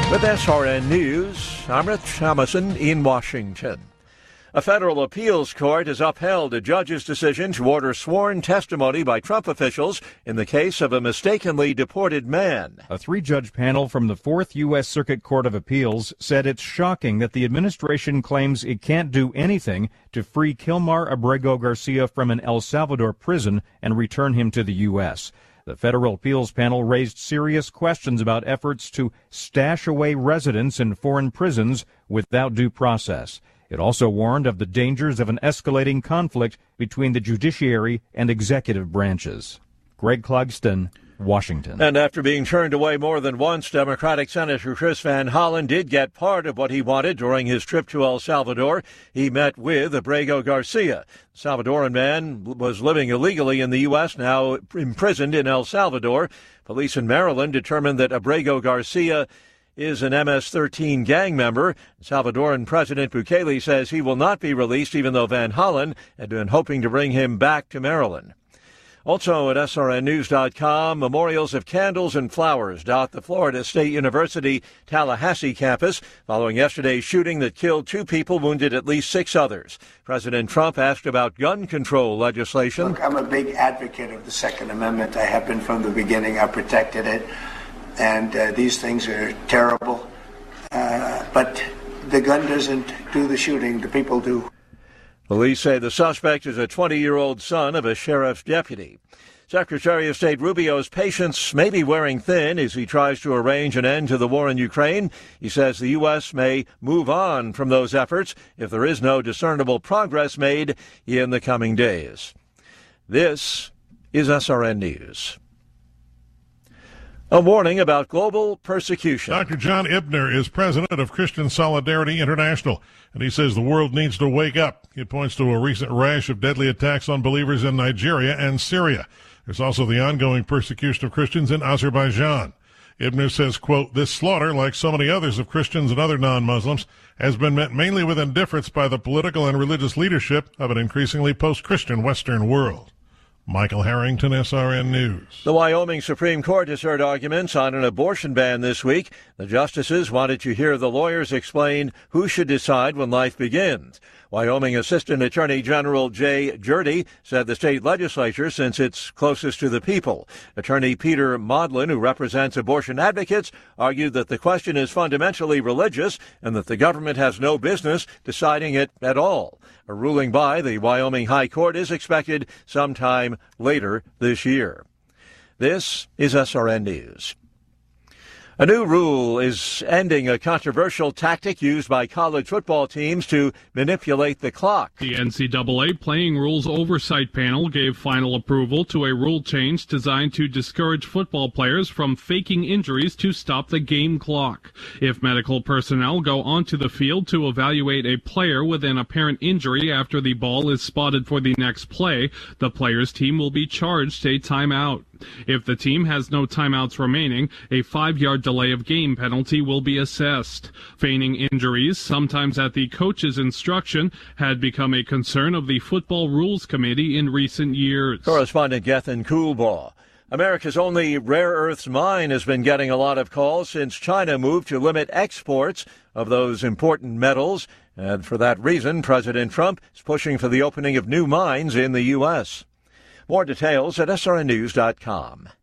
With SRN News, I'm Rich Emerson in Washington. A federal appeals court has upheld a judge's decision to order sworn testimony by Trump officials in the case of a mistakenly deported man. A three-judge panel from the Fourth U.S. Circuit Court of Appeals said it's shocking that the administration claims it can't do anything to free Kilmar Abrego Garcia from an El Salvador prison and return him to the U.S. The federal appeals panel raised serious questions about efforts to stash away residents in foreign prisons without due process. It also warned of the dangers of an escalating conflict between the judiciary and executive branches. Greg Clugston, Washington. And after being turned away more than once, Democratic Senator Chris Van Hollen did get part of what he wanted during his trip to El Salvador. He met with Abrego Garcia. The Salvadoran man was living illegally in the U.S., now imprisoned in El Salvador. Police in Maryland determined that Abrego Garcia is an MS-13 gang member. Salvadoran President Bukele says he will not be released, even though Van Hollen had been hoping to bring him back to Maryland. Also at srnnews.com, memorials of candles and flowers dot the Florida State University Tallahassee campus following yesterday's shooting that killed 2 people, wounded at least 6 others. President Trump asked about gun control legislation. Look, I'm a big advocate of the Second Amendment. I have been from the beginning. I protected it. And these things are terrible. But the gun doesn't do the shooting. The people do. Police say the suspect is a 20-year-old son of a sheriff's deputy. Secretary of State Rubio's patience may be wearing thin as he tries to arrange an end to the war in Ukraine. He says the U.S. may move on from those efforts if there is no discernible progress made in the coming days. This is SRN News. A warning about global persecution. Dr. John Ibner is president of Christian Solidarity International, and he says the world needs to wake up. He points to a recent rash of deadly attacks on believers in Nigeria and Syria. There's also the ongoing persecution of Christians in Azerbaijan. Ibner says, quote, "This slaughter, like so many others of Christians and other non-Muslims, has been met mainly with indifference by the political and religious leadership of an increasingly post-Christian Western world." Michael Harrington, SRN News. The Wyoming Supreme Court has heard arguments on an abortion ban this week. The justices wanted to hear the lawyers explain who should decide when life begins. Wyoming Assistant Attorney General Jay Jurdy said the state legislature, since it's closest to the people. Attorney Peter Maudlin, who represents abortion advocates, argued that the question is fundamentally religious and that the government has no business deciding it at all. A ruling by the Wyoming High Court is expected sometime later this year. This is SRN News. A new rule is ending a controversial tactic used by college football teams to manipulate the clock. The NCAA Playing Rules Oversight Panel gave final approval to a rule change designed to discourage football players from faking injuries to stop the game clock. If medical personnel go onto the field to evaluate a player with an apparent injury after the ball is spotted for the next play, the player's team will be charged a timeout. If the team has no timeouts remaining, a 5-yard delay of game penalty will be assessed. Feigning injuries, sometimes at the coach's instruction, had become a concern of the Football Rules Committee in recent years. Correspondent Gethin Coolbaugh. America's only rare earths mine has been getting a lot of calls since China moved to limit exports of those important metals. And for that reason, President Trump is pushing for the opening of new mines in the U.S. More details at srnnews.com.